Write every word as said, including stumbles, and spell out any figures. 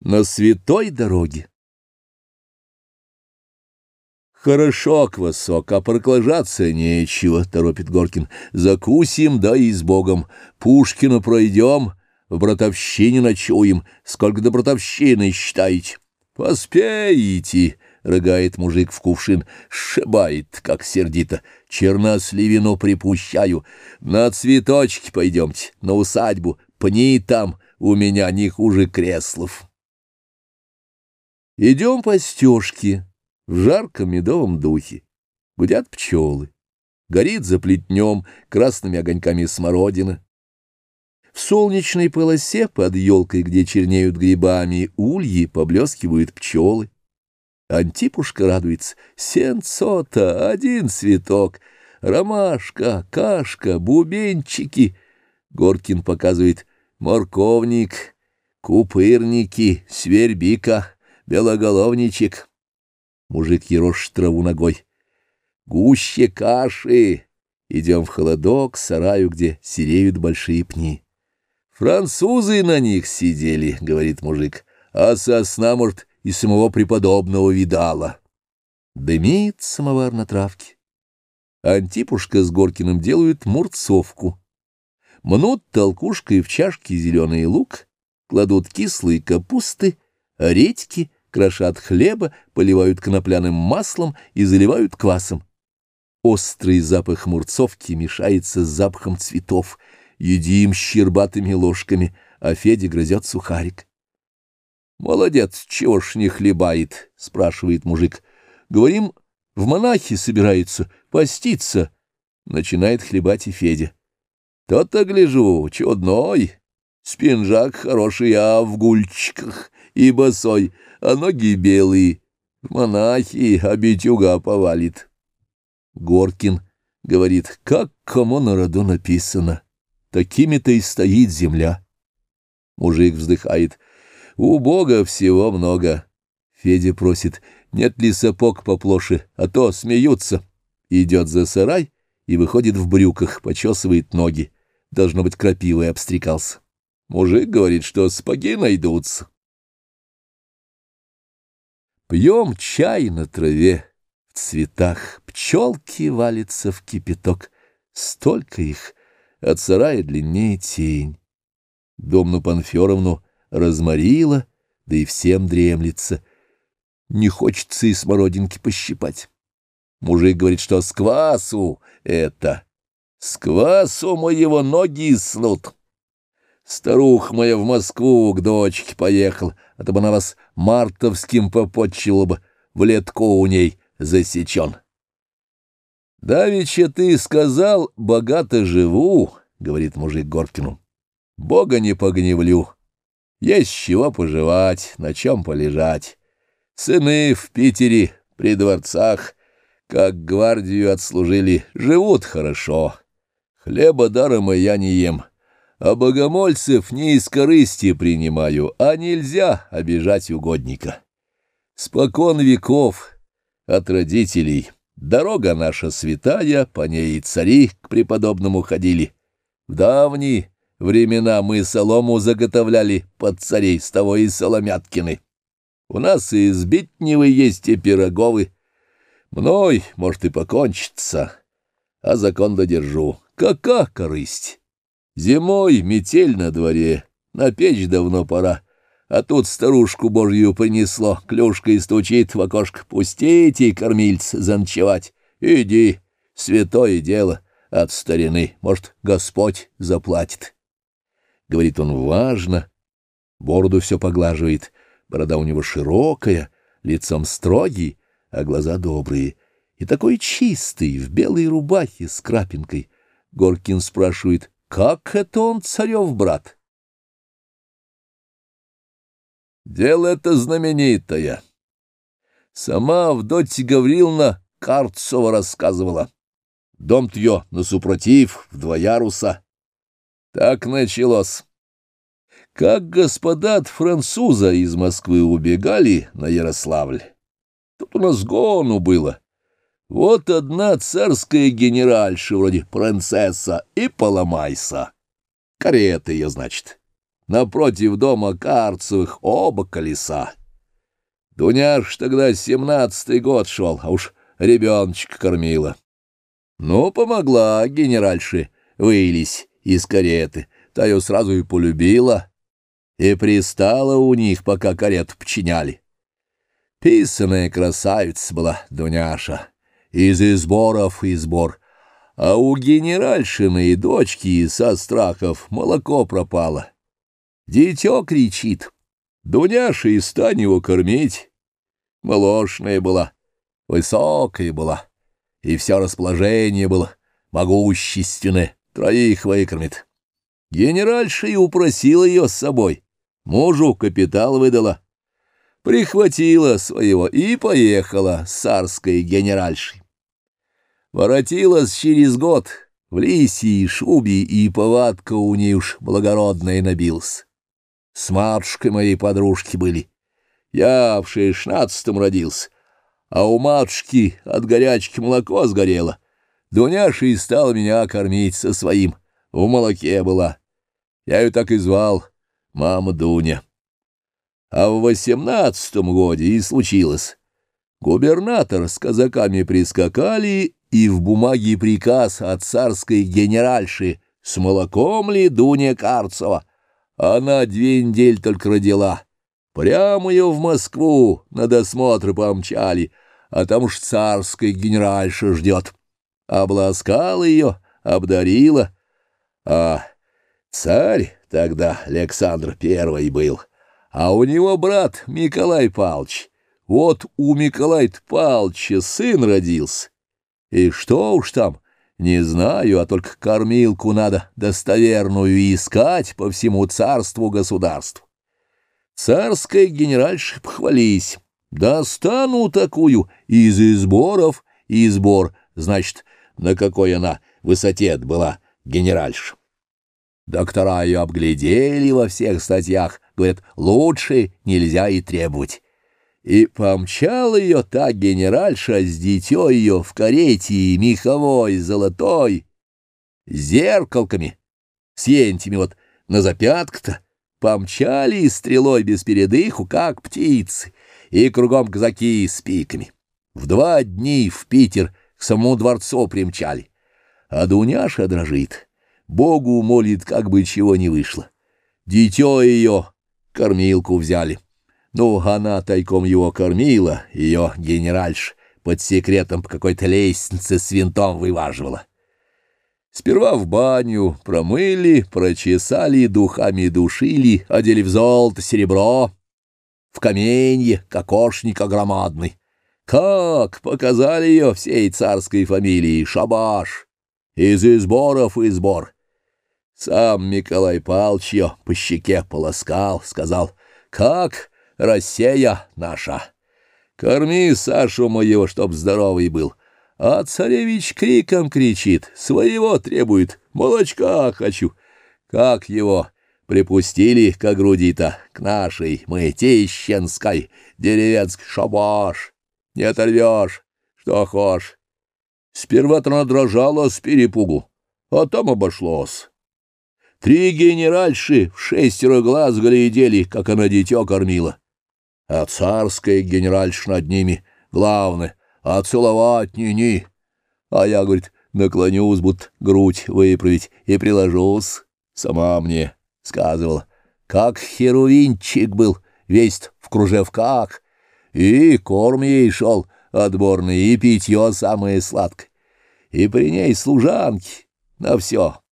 На святой дороге. Хорошо, квасок, а проклажаться нечего, — торопит Горкин. Закусим, да и с Богом. Пушкина пройдем, в братовщине ночуем. Сколько до братовщины считаете? Поспеете, — рыгает мужик в кувшин, сшибает, как сердито. Черносливину припущаю. На цветочки пойдемте, на усадьбу. Пни там у меня не хуже креслов. Идем по стежке в жарком медовом духе. Гудят пчелы. Горит за плетнем красными огоньками смородина. В солнечной полосе под елкой, где чернеют грибами ульи, поблескивают пчелы. Антипушка радуется. Сенцо-то один цветок. Ромашка, кашка, бубенчики. Горкин показывает морковник, купырники, свербика, белоголовничек. Мужик ерошит траву ногой. Гуще каши. Идем в холодок к сараю, где сереют большие пни. Французы на них сидели, — говорит мужик, — а сосна, может, и самого преподобного видала. Дымит самовар на травке. Антипушка с Горкиным делают мурцовку. Мнут толкушкой в чашке зеленый лук, кладут кислые капусты, редьки, крошат хлеба, поливают конопляным маслом и заливают квасом. Острый запах мурцовки мешается с запахом цветов. Едим щербатыми ложками, а Федя грызет сухарик. «Молодец, чего ж не хлебает?» — спрашивает мужик. «Говорим, в монахи собирается, поститься». Начинает хлебать и Федя. «То-то, гляжу, чудной, спинжак хороший, а в гульчиках, и босой, а ноги белые. В монахи, а битюга повалит». Горкин говорит: «Как кому на роду написано, такими-то и стоит земля». Мужик вздыхает: «У Бога всего много». Федя просит: «Нет ли сапог поплоше, а то смеются». Идет за сарай и выходит в брюках, почесывает ноги. Должно быть, крапивой обстрекался. Мужик говорит, что сапоги найдутся. Пьем чай на траве, в цветах, пчелки валятся в кипяток. Столько их, от сарая длиннее тень. Домну Панферовну разморила, да и всем дремлется. Не хочется и смородинки пощипать. Мужик говорит, что с квасу это. С квасу моего ноги снут. Старуха моя в Москву к дочке поехала, а то бы она вас мартовским попотчила бы, в летку у ней засечен. «Давеча ты сказал, богато живу», — говорит мужик Горкину. «Бога не погневлю. Есть с чего пожевать, на чем полежать. Сыны в Питере, при дворцах, как гвардию отслужили, живут хорошо. Хлеба даром и я не ем, а богомольцев не из корысти принимаю, а нельзя обижать угодника. Спокон веков от родителей дорога наша святая, по ней и цари к преподобному ходили. В давние времена мы солому заготовляли под царей, с того и соломяткины. У нас и избитневы есть, и пироговы. Мной, может, и покончится, а закон додержу. Кака корысть! Зимой метель на дворе, на печь давно пора, а тут старушку божью принесло, клюшкой стучит в окошко: «Пустите, кормильц, заночевать. Иди, святое дело, от старины, может, Господь заплатит». Говорит он важно, бороду все поглаживает, борода у него широкая, лицом строгий, а глаза добрые, и такой чистый, в белой рубахе с крапинкой. Горкин спрашивает: «Как это он царев брат?» «Дело это знаменитое. Сама Авдотья Гавриловна Карцева рассказывала. Дом-то ее насупротив, в два яруса. Так началось. Как господа от француза из Москвы убегали на Ярославль, тут у нас гону было. Вот одна царская генеральша, вроде принцесса, и поломайся. Карета ее, значит. напротив дома Карцевых оба колеса. Дуняш тогда семнадцатый год шел, а уж ребеночка кормила. Ну, помогла генеральше вылезть из кареты, та ее сразу и полюбила, и пристала у них, пока карету починяли. Писаная красавица была Дуняша, из изборов избор, а у генеральшиной дочки со страхов молоко пропало. Дитё кричит, Дуняша и стань его кормить. Молочная была, высокая была, и все расположение было могущественное, троих выкормит. Генеральша и упросила ее с собой, мужу капитал выдала. Прихватила своего и поехала с царской генеральшей. Воротилась через год, в лисьей шубе, и повадка у ней уж благородная набилась. С матушкой моей подружки были. Я в шестнадцатом родился, а у матушки от горячки молоко сгорело. Дуняша и стала меня кормить со своим, в молоке была. Я ее так и звал, мама Дуня. А в восемнадцатом годе и случилось. Губернатор с казаками прискакали, и в бумаге приказ от царской генеральши, с молоком ли Дуня Карцева. Она две недели только родила. Прямо ее в Москву на досмотр помчали, а там уж царская генеральша ждет. Обласкала ее, обдарила. А царь тогда Александр Первый был, а у него брат Миколай Павлович. Вот у Миколая Павловича сын родился. И что уж там, не знаю, а только кормилку надо достоверную искать по всему царству-государству. Царская генеральша похвались. Достану такую из изборов избор, значит, на какой она высоте была генеральша. Доктора ее обглядели во всех статьях, говорят, лучше нельзя и требовать. И помчала ее та генеральша с дитё ее в карете меховой, золотой, с зеркалками, с ентями вот на запятках-то, помчали стрелой без передыху, как птицы, и кругом казаки с пиками. В два дни в Питер к самому дворцу примчали. А Дуняша дрожит, Богу молит, как бы чего не вышло. Дитё ее кормилку взяли. Ну, она тайком его кормила, ее генеральш под секретом по какой-то лестнице с винтом вываживала. Сперва в баню промыли, прочесали, духами душили, одели в золото, серебро, в каменье, кокошник огромадный. Как показали ее всей царской фамилии, шабаш, из изборов избор. Сам Миколай Павлович ее по щеке полоскал, сказал, как Россия наша, корми Сашу моего, чтоб здоровый был. А царевич криком кричит, своего требует, молочка хочу. Как его припустили к груди-то, к нашей, мы тищенской, деревенской, шабаш, не оторвешь, что хошь. Сперва-то она дрожала с перепугу, а там обошлось. Три генеральши в шестеро глаз глядели, как она дитё кормила. А царская генеральша над ними, главное, а целовать ни-ни. А я, говорит, наклонюсь, будто грудь выправить, и приложусь. Сама мне сказывала, как херувинчик был, весь в кружевках, и корм ей шел отборный, и питье самое сладкое. И при ней служанки на все.